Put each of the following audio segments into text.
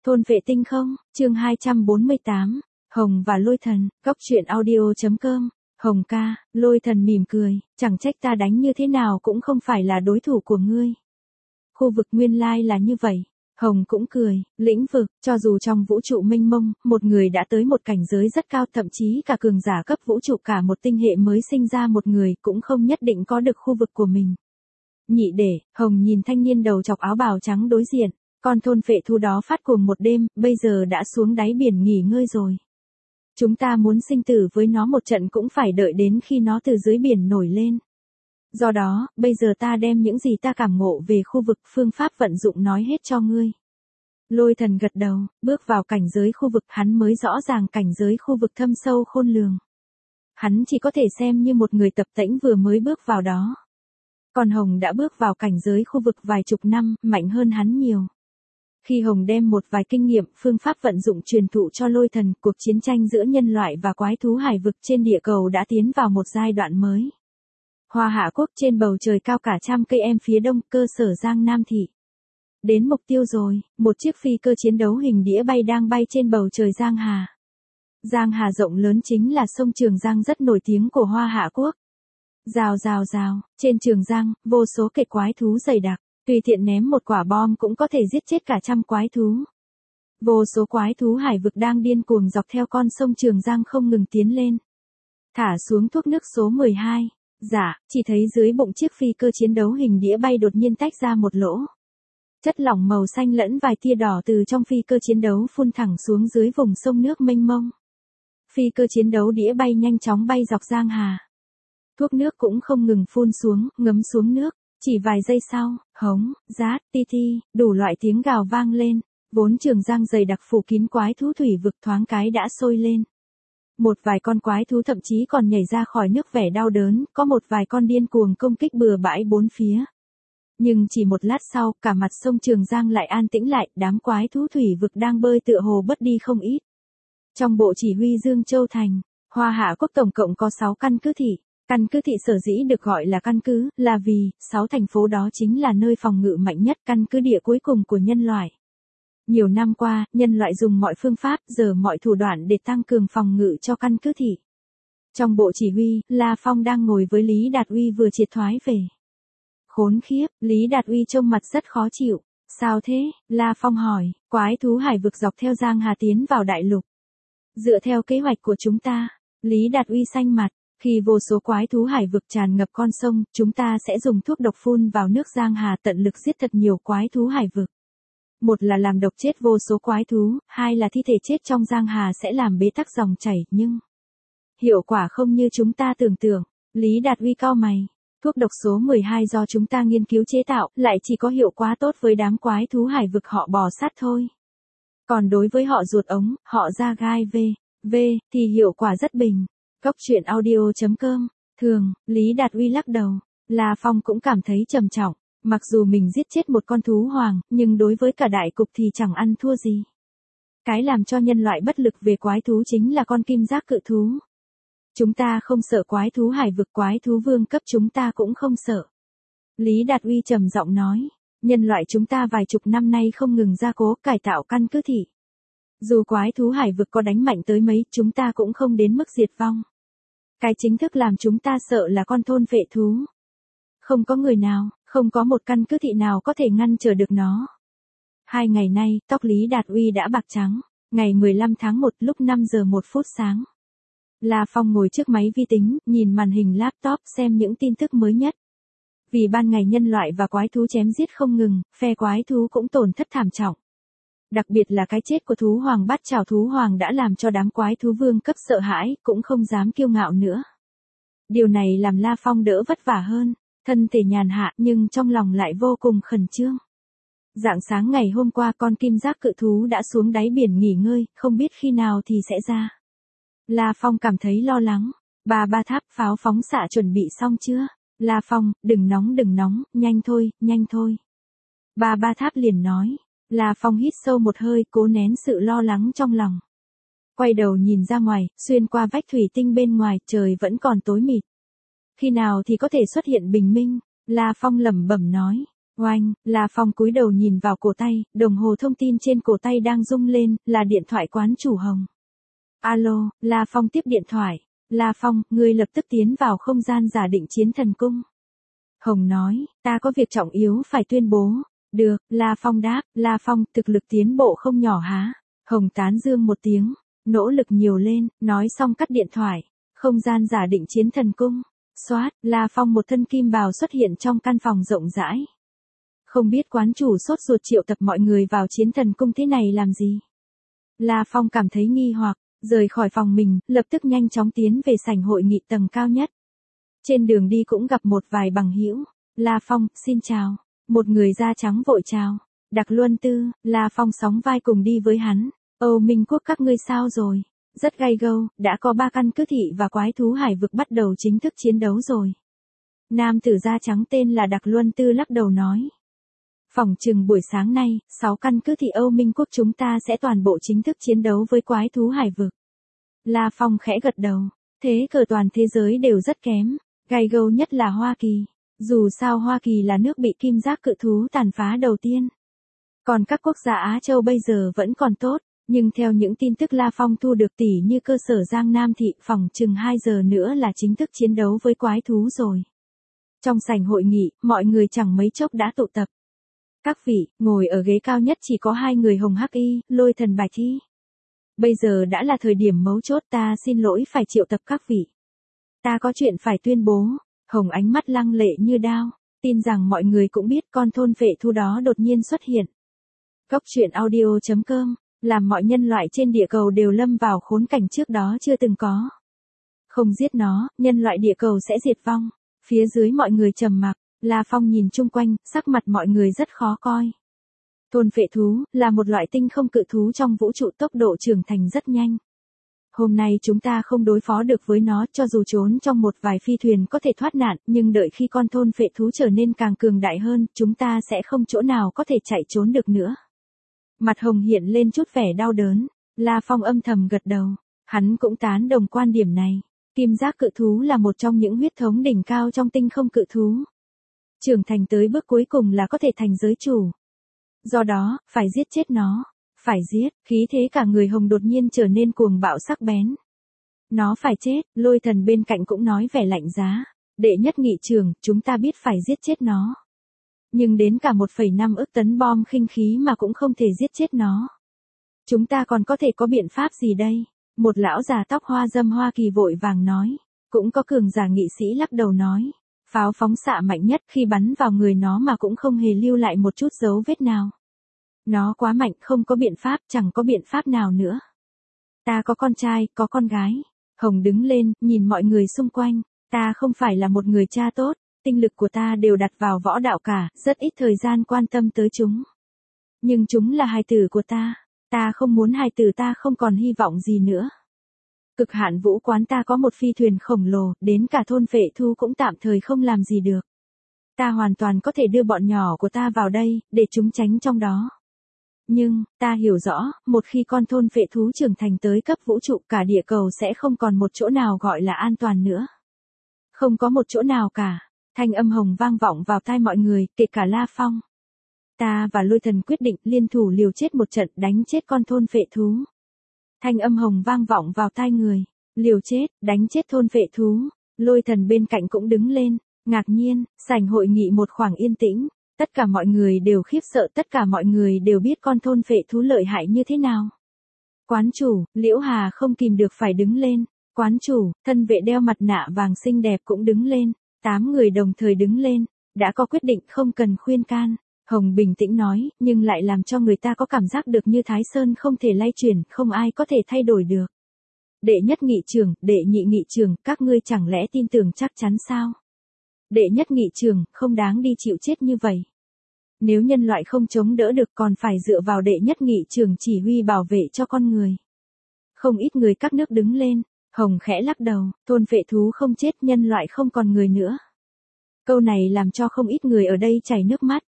Thôn vệ tinh không, chương 248, Hồng và Lôi Thần, góc truyện audio.com, Hồng ca, Lôi Thần mỉm cười, chẳng trách ta đánh như thế nào cũng không phải là đối thủ của ngươi. Khu vực nguyên lai là như vậy. Hồng cũng cười, lĩnh vực, cho dù trong vũ trụ mênh mông, một người đã tới một cảnh giới rất cao, thậm chí cả cường giả cấp vũ trụ cả một tinh hệ mới sinh ra một người cũng không nhất định có được khu vực của mình. Nhị để, Hồng nhìn thanh niên đầu chọc áo bào trắng đối diện, con thôn phệ thú đó phát cuồng một đêm, bây giờ đã xuống đáy biển nghỉ ngơi rồi. Chúng ta muốn sinh tử với nó một trận cũng phải đợi đến khi nó từ dưới biển nổi lên. Do đó, bây giờ ta đem những gì ta cảm ngộ về khu vực phương pháp vận dụng nói hết cho ngươi. Lôi Thần gật đầu, bước vào cảnh giới khu vực hắn mới rõ ràng cảnh giới khu vực thâm sâu khôn lường. Hắn chỉ có thể xem như một người tập tễnh vừa mới bước vào đó. Còn Hồng đã bước vào cảnh giới khu vực vài chục năm, mạnh hơn hắn nhiều. Khi Hồng đem một vài kinh nghiệm, phương pháp vận dụng truyền thụ cho Lôi Thần, cuộc chiến tranh giữa nhân loại và quái thú hải vực trên địa cầu đã tiến vào một giai đoạn mới. Hoa Hạ Quốc trên bầu trời cao cả trăm cây em phía đông, cơ sở Giang Nam Thị. Đến mục tiêu rồi, một chiếc phi cơ chiến đấu hình đĩa bay đang bay trên bầu trời Giang Hà. Giang Hà rộng lớn chính là sông Trường Giang rất nổi tiếng của Hoa Hạ Quốc. Rào rào rào, trên Trường Giang, vô số kệt quái thú dày đặc, tùy tiện ném một quả bom cũng có thể giết chết cả trăm quái thú. Vô số quái thú hải vực đang điên cuồng dọc theo con sông Trường Giang không ngừng tiến lên. Thả xuống thuốc nước số 12. Dạ, chỉ thấy dưới bụng chiếc phi cơ chiến đấu hình đĩa bay đột nhiên tách ra một lỗ. Chất lỏng màu xanh lẫn vài tia đỏ từ trong phi cơ chiến đấu phun thẳng xuống dưới vùng sông nước mênh mông. Phi cơ chiến đấu đĩa bay nhanh chóng bay dọc Giang Hà. Thuốc nước cũng không ngừng phun xuống, ngấm xuống nước. Chỉ vài giây sau, hống, rát, ti ti, đủ loại tiếng gào vang lên. Vốn Trường Giang dày đặc phủ kín quái thú thủy vực thoáng cái đã sôi lên. Một vài con quái thú thậm chí còn nhảy ra khỏi nước vẻ đau đớn, có một vài con điên cuồng công kích bừa bãi bốn phía. Nhưng chỉ một lát sau, cả mặt sông Trường Giang lại an tĩnh lại, đám quái thú thủy vực đang bơi tựa hồ bớt đi không ít. Trong bộ chỉ huy Dương Châu Thành, Hoa Hạ Quốc tổng cộng có 6 căn cứ thị. Căn cứ thị sở dĩ được gọi là căn cứ, là vì 6 thành phố đó chính là nơi phòng ngự mạnh nhất, căn cứ địa cuối cùng của nhân loại. Nhiều năm qua, nhân loại dùng mọi phương pháp, giờ mọi thủ đoạn để tăng cường phòng ngự cho căn cứ thị. Trong bộ chỉ huy, La Phong đang ngồi với Lý Đạt Uy vừa triệt thoái về. Khốn khiếp, Lý Đạt Uy trông mặt rất khó chịu. Sao thế? La Phong hỏi, quái thú hải vực dọc theo Giang Hà tiến vào đại lục. Dựa theo kế hoạch của chúng ta, Lý Đạt Uy xanh mặt. Khi vô số quái thú hải vực tràn ngập con sông, chúng ta sẽ dùng thuốc độc phun vào nước Giang Hà tận lực giết thật nhiều quái thú hải vực. Một là làm độc chết vô số quái thú, hai là thi thể chết trong Giang Hà sẽ làm bế tắc dòng chảy, nhưng hiệu quả không như chúng ta tưởng tượng. Lý Đạt Uy cau mày. Thuốc độc số 12 do chúng ta nghiên cứu chế tạo, lại chỉ có hiệu quả tốt với đám quái thú hải vực họ bò sát thôi. Còn đối với họ ruột ống, họ da gai v, thì hiệu quả rất bình. Góc truyện audio.com, thường, Lý Đạt Uy lắc đầu. La Phong cũng cảm thấy trầm trọng. Mặc dù mình giết chết một con thú hoàng, nhưng đối với cả đại cục thì chẳng ăn thua gì. Cái làm cho nhân loại bất lực về quái thú chính là con kim giác cự thú. Chúng ta không sợ quái thú hải vực, quái thú vương cấp chúng ta cũng không sợ. Lý Đạt Uy trầm giọng nói, nhân loại chúng ta vài chục năm nay không ngừng gia cố cải tạo căn cứ thị. Dù quái thú hải vực có đánh mạnh tới mấy, chúng ta cũng không đến mức diệt vong. Cái chính thức làm chúng ta sợ là con thôn vệ thú. Không có người nào, không có một căn cứ thị nào có thể ngăn trở được nó. 2 ngày nay, tóc Lý Đạt Uy đã bạc trắng. Ngày 15 tháng 1 lúc 5 giờ 1 phút sáng. La Phong ngồi trước máy vi tính, nhìn màn hình laptop xem những tin tức mới nhất. Vì ban ngày nhân loại và quái thú chém giết không ngừng, phe quái thú cũng tổn thất thảm trọng. Đặc biệt là cái chết của thú hoàng bát trảo thú hoàng đã làm cho đám quái thú vương cấp sợ hãi, cũng không dám kiêu ngạo nữa. Điều này làm La Phong đỡ vất vả hơn, thân thể nhàn hạ nhưng trong lòng lại vô cùng khẩn trương. Rạng sáng ngày hôm qua con kim giác cự thú đã xuống đáy biển nghỉ ngơi, không biết khi nào thì sẽ ra. La Phong cảm thấy lo lắng. Ba tháp pháo phóng xạ chuẩn bị xong chưa? La Phong, đừng nóng, nhanh thôi. Ba tháp liền nói. La Phong hít sâu một hơi, cố nén sự lo lắng trong lòng. Quay đầu nhìn ra ngoài, xuyên qua vách thủy tinh bên ngoài, trời vẫn còn tối mịt. Khi nào thì có thể xuất hiện bình minh? La Phong lẩm bẩm nói. Oanh, La Phong cúi đầu nhìn vào cổ tay, đồng hồ thông tin trên cổ tay đang rung lên, là điện thoại quán chủ Hồng. Alo, La Phong tiếp điện thoại. La Phong, ngươi lập tức tiến vào không gian giả định chiến thần cung. Hồng nói, ta có việc trọng yếu phải tuyên bố. Được, La Phong đáp, La Phong, thực lực tiến bộ không nhỏ há. Hồng tán dương một tiếng, nỗ lực nhiều lên, nói xong cắt điện thoại. Không gian giả định chiến thần cung. Xoát, La Phong một thân kim bào xuất hiện trong căn phòng rộng rãi. Không biết quán chủ sốt ruột triệu tập mọi người vào chiến thần cung thế này làm gì? La Phong cảm thấy nghi hoặc, rời khỏi phòng mình, lập tức nhanh chóng tiến về sảnh hội nghị tầng cao nhất. Trên đường đi cũng gặp một vài bằng hữu. La Phong, xin chào. Một người da trắng vội chào. Đặc Luân Tư, La Phong sóng vai cùng đi với hắn. Âu Minh Quốc các ngươi sao rồi? Rất gay go, đã có 3 căn cứ thị và quái thú hải vực bắt đầu chính thức chiến đấu rồi. Nam tử da trắng tên là Đặc Luân Tư lắc đầu nói. Phỏng chừng buổi sáng nay, 6 căn cứ thị Âu Minh Quốc chúng ta sẽ toàn bộ chính thức chiến đấu với quái thú hải vực. La Phong khẽ gật đầu. Thế cờ toàn thế giới đều rất kém. Gay go nhất là Hoa Kỳ. Dù sao Hoa Kỳ là nước bị kim giác cự thú tàn phá đầu tiên. Còn các quốc gia Á Châu bây giờ vẫn còn tốt. Nhưng theo những tin tức La Phong thu được tỉ như cơ sở Giang Nam Thị, phỏng chừng 2 giờ nữa là chính thức chiến đấu với quái thú rồi. Trong sảnh hội nghị, mọi người chẳng mấy chốc đã tụ tập. Các vị, ngồi ở ghế cao nhất chỉ có 2 người Hồng Hắc Y, Lôi Thần Bạch Y. Bây giờ đã là thời điểm mấu chốt, ta xin lỗi phải triệu tập các vị. Ta có chuyện phải tuyên bố. Hồng ánh mắt lăng lệ như đao, tin rằng mọi người cũng biết con thôn phệ thú đó đột nhiên xuất hiện. Cốc truyện audio.com, làm mọi nhân loại trên địa cầu đều lâm vào khốn cảnh trước đó chưa từng có. Không giết nó, nhân loại địa cầu sẽ diệt vong. Phía dưới mọi người trầm mặc, La Phong nhìn chung quanh, sắc mặt mọi người rất khó coi. Thôn phệ thú, là một loại tinh không cự thú trong vũ trụ, tốc độ trưởng thành rất nhanh. Hôm nay chúng ta không đối phó được với nó, cho dù trốn trong một vài phi thuyền có thể thoát nạn, nhưng đợi khi con thôn phệ thú trở nên càng cường đại hơn, chúng ta sẽ không chỗ nào có thể chạy trốn được nữa. Mặt Hồng hiện lên chút vẻ đau đớn. La Phong âm thầm gật đầu. Hắn cũng tán đồng quan điểm này. Kim giác cự thú là một trong những huyết thống đỉnh cao trong tinh không cự thú. Trưởng thành tới bước cuối cùng là có thể thành giới chủ. Do đó, phải giết chết nó. Phải giết, khí thế cả người Hồng đột nhiên trở nên cuồng bạo sắc bén. Nó phải chết, Lôi Thần bên cạnh cũng nói vẻ lạnh giá. Đệ nhất nghị trưởng, chúng ta biết phải giết chết nó. Nhưng đến cả 1,5 ức tấn bom khinh khí mà cũng không thể giết chết nó. Chúng ta còn có thể có biện pháp gì đây? Một lão già tóc hoa râm Hoa Kỳ vội vàng nói. Cũng có cường giả nghị sĩ lắc đầu nói. Pháo phóng xạ mạnh nhất, khi bắn vào người nó mà cũng không hề lưu lại một chút dấu vết nào. Nó quá mạnh, không có biện pháp, chẳng có biện pháp nào nữa. Ta có con trai, có con gái. Hồng đứng lên, nhìn mọi người xung quanh. Ta không phải là một người cha tốt. Tinh lực của ta đều đặt vào võ đạo cả, rất ít thời gian quan tâm tới chúng. Nhưng chúng là hài tử của ta. Ta không muốn hài tử ta không còn hy vọng gì nữa. Cực hạn vũ quán ta có một phi thuyền khổng lồ, đến cả thôn phệ thu cũng tạm thời không làm gì được. Ta hoàn toàn có thể đưa bọn nhỏ của ta vào đây, để chúng tránh trong đó. Nhưng, ta hiểu rõ, một khi con thôn phệ thú trưởng thành tới cấp vũ trụ, cả địa cầu sẽ không còn một chỗ nào gọi là an toàn nữa. Không có một chỗ nào cả. Thanh âm Hồng vang vọng vào tai mọi người, kể cả La Phong. Ta và Lôi Thần quyết định liên thủ liều chết một trận, đánh chết con thôn phệ thú. Thanh âm Hồng vang vọng vào tai người. Liều chết, đánh chết thôn phệ thú. Lôi Thần bên cạnh cũng đứng lên. Ngạc nhiên, sảnh hội nghị một khoảng yên tĩnh. Tất cả mọi người đều khiếp sợ, tất cả mọi người đều biết con thôn phệ thú lợi hại như thế nào. Quán chủ, Liễu Hà không kìm được phải đứng lên. Quán chủ, thân vệ đeo mặt nạ vàng xinh đẹp cũng đứng lên. 8 người đồng thời đứng lên. Đã có quyết định không cần khuyên can. Hồng bình tĩnh nói, nhưng lại làm cho người ta có cảm giác được như Thái Sơn không thể lay chuyển, không ai có thể thay đổi được. Đệ nhất nghị trưởng, đệ nhị nghị trưởng, các ngươi chẳng lẽ tin tưởng chắc chắn sao? Đệ nhất nghị trưởng, không đáng đi chịu chết như vậy. Nếu nhân loại không chống đỡ được còn phải dựa vào đệ nhất nghị trưởng chỉ huy bảo vệ cho con người. Không ít người các nước đứng lên. Hồng khẽ lắc đầu, thôn phệ thú không chết, nhân loại không còn người nữa. Câu này làm cho không ít người ở đây chảy nước mắt.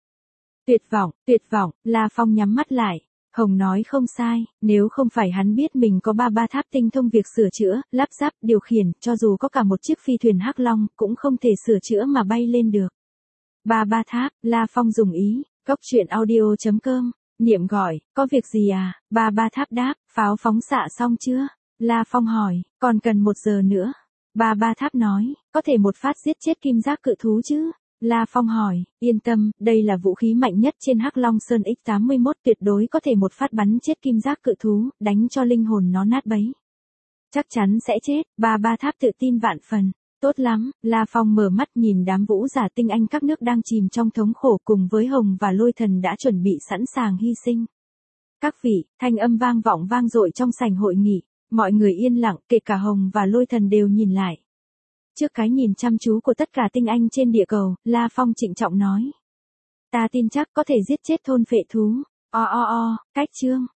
Tuyệt vọng, La Phong nhắm mắt lại. Hồng nói không sai, nếu không phải hắn biết mình có ba tháp tinh thông việc sửa chữa, lắp ráp, điều khiển, cho dù có cả một chiếc phi thuyền Hắc Long, cũng không thể sửa chữa mà bay lên được. Ba tháp, La Phong dùng ý, cốc truyện audio.com, Niệm gọi, có việc gì à? Ba tháp đáp, pháo phóng xạ xong chưa? La Phong hỏi, còn cần 1 giờ nữa. Ba tháp nói, có thể một phát giết chết kim giác cự thú chứ? La Phong hỏi, yên tâm, đây là vũ khí mạnh nhất trên Hắc Long Sơn X81, tuyệt đối có thể một phát bắn chết kim giác cự thú, đánh cho linh hồn nó nát bấy. Chắc chắn sẽ chết, ba tháp tự tin vạn phần. Tốt lắm, La Phong mở mắt nhìn đám vũ giả tinh anh các nước đang chìm trong thống khổ cùng với Hồng và Lôi Thần đã chuẩn bị sẵn sàng hy sinh. Các vị, thanh âm vang vọng vang dội trong sảnh hội nghị, mọi người yên lặng, kể cả Hồng và Lôi Thần đều nhìn lại. Trước cái nhìn chăm chú của tất cả tinh anh trên địa cầu, La Phong trịnh trọng nói. Ta tin chắc có thể giết chết thôn phệ thú. Cách chương.